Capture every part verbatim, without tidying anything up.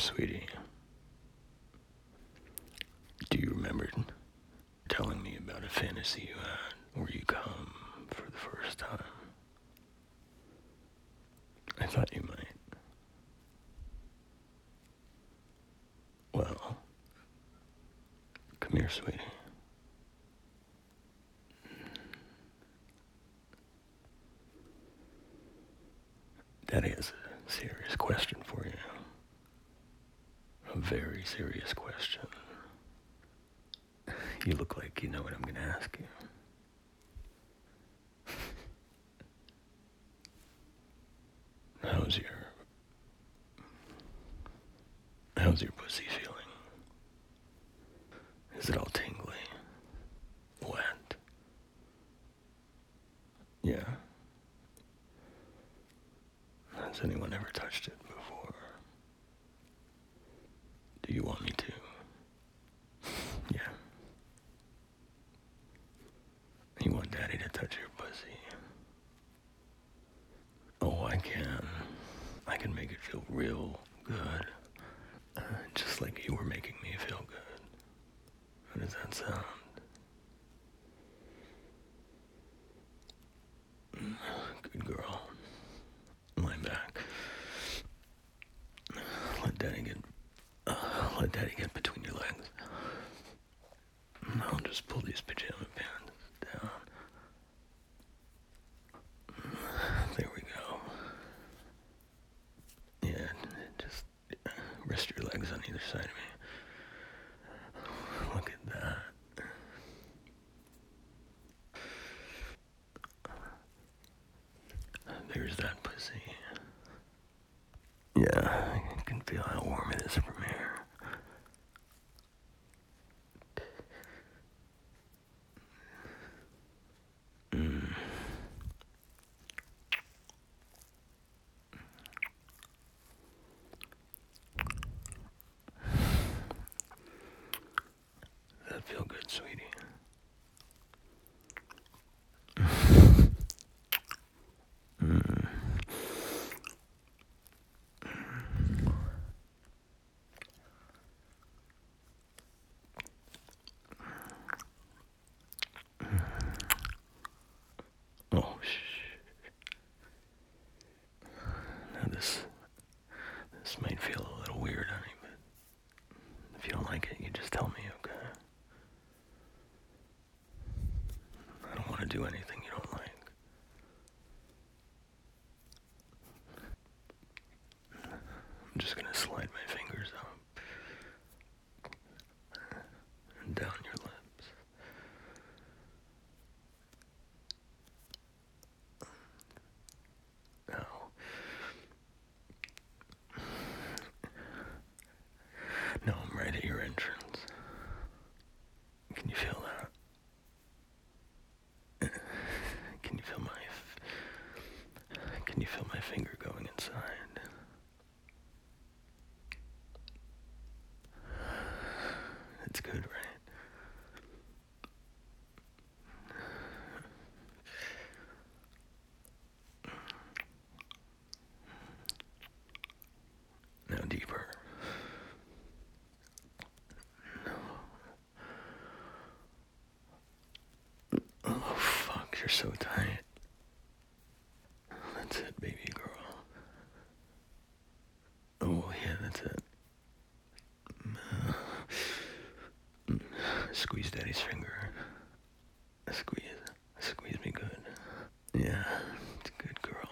Sweetie, do you remember telling me about a fantasy you had where you come for the first time? I thought you might. Well, come here, sweetie. Daddy has a serious question for you. A very serious question. You look like you know what I'm going to ask you. How's your... How's your pussy feeling? Is it all tingly? Wet? Yeah? Has anyone ever touched it before? Do you want me to? Yeah. You want Daddy to touch your pussy? Oh, I can. I can make it feel real good. Uh, just like you were making me feel good. How does that sound? Good girl. Lie back. Let Daddy get... Uh, let Daddy get between your legs. I'll just pull these pajama pants down. There we go. Yeah, just rest your legs on either side of me. Look at that. There's that pussy. Yeah, I can feel how warm it is from here. Mm. Does that feel good, sweetie? Mm. Oh, shh. Now this, this might feel a little weird, honey, but if you don't like it, you just tell me, okay? I don't want to do anything you don't like. I'm just gonna slide my fingers up and down your lips. Now, now I'm right at your entrance. Can you feel that? Can you feel my... F- Can you feel my finger going inside? It's good, right? Now deeper. Oh, fuck, you're so tight. That's it, baby girl. Oh, yeah, that's it. Squeeze Daddy's finger. Squeeze. Squeeze me good. Yeah, it's a good girl.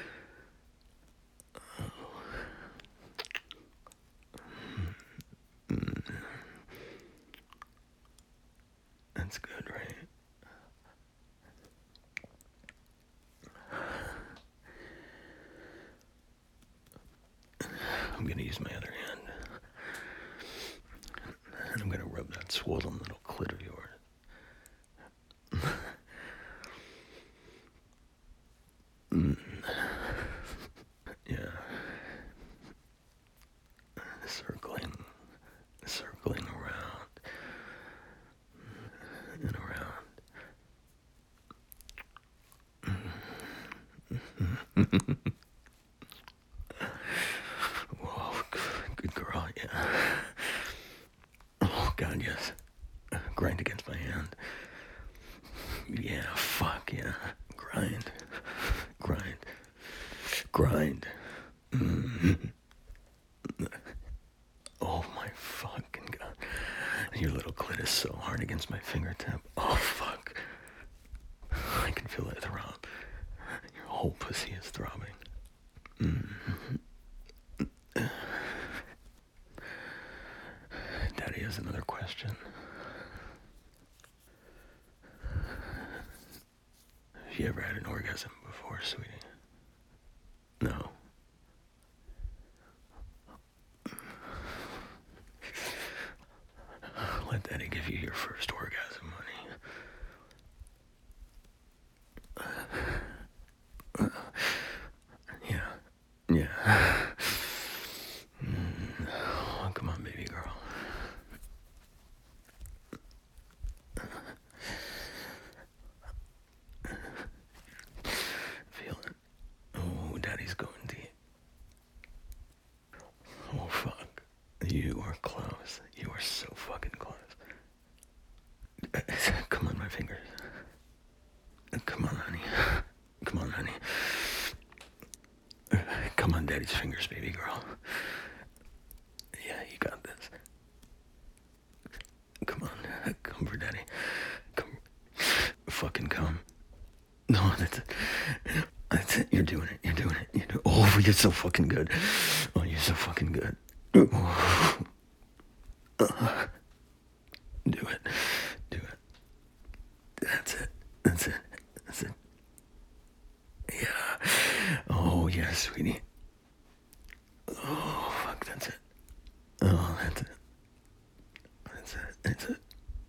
Oh. Mm. That's good, right? I'm gonna use my other hand. And I'm gonna rub that swollen little clit of yours. Mm. Yeah. Circling, circling around and around. Whoa, Good girl, yeah. Oh, God, yes. Grind against my hand. Yeah, fuck, yeah. Grind. Grind. Grind. Mm. Oh, my fucking God. Your little clit is so hard against my fingertip. Oh, fuck. I can feel it throb. Your whole pussy is throbbing. Mm-hmm. Daddy has another question. Have you ever had an orgasm before, sweetie? No. Let Daddy give you your first orgasm, honey. Yeah. Yeah. Mm. Oh, come on, baby girl. Feel it. Oh, Daddy's going deep. Oh, fuck. You are close. You are so fucking close. Come on, my fingers. Come on, honey. Come on, honey. Come on, Daddy's fingers, baby girl. Yeah, you got this. Come on. Come for Daddy. Come. Fucking come. No, that's it. That's it. You're doing it. You're doing it. You're doing it. Oh, you're so fucking good. Oh, you're so fucking good. Uh, do it. Do it. That's it. That's it. That's it. Yeah. Oh, yeah, sweetie. Oh, fuck, that's it. Oh, that's it. That's it. That's it.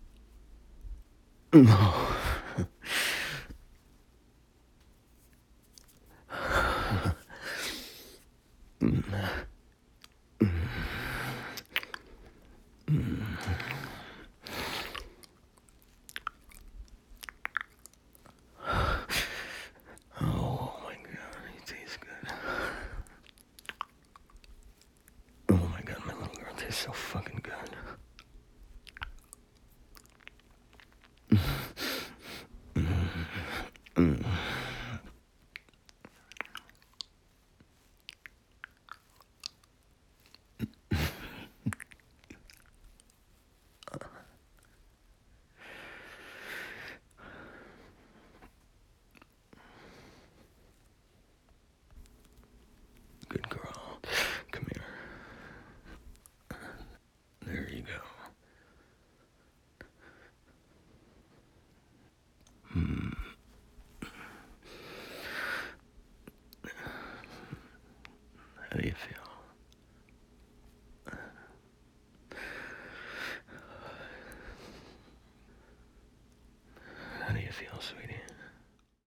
No. Oh my God, he tastes good. Oh my God, my little girl tastes so fucking good. Good girl. Come here. There you go. Hmm. How do you feel? How do you feel, sweetie?